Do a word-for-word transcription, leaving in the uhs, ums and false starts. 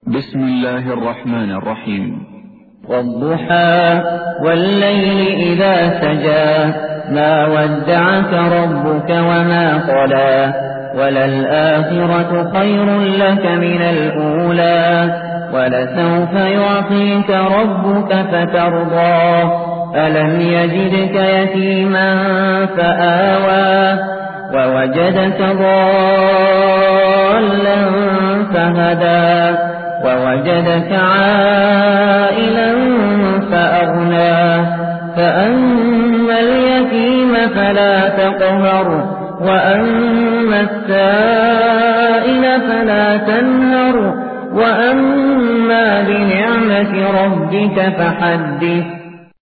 بسم الله الرحمن الرحيم. والضحى والليل إذا سجى ما ودعك ربك وما قلى وللآخرة خير لك من الأولى ولسوف يعطيك ربك فترضى ألم يجدك يتيما فآوى ووجدك ضالا فهدى ووجدك عائلا فأغنى فأما اليتيم فلا تقهر وأما السائل فلا تنهر وأما بنعمة ربك فحدث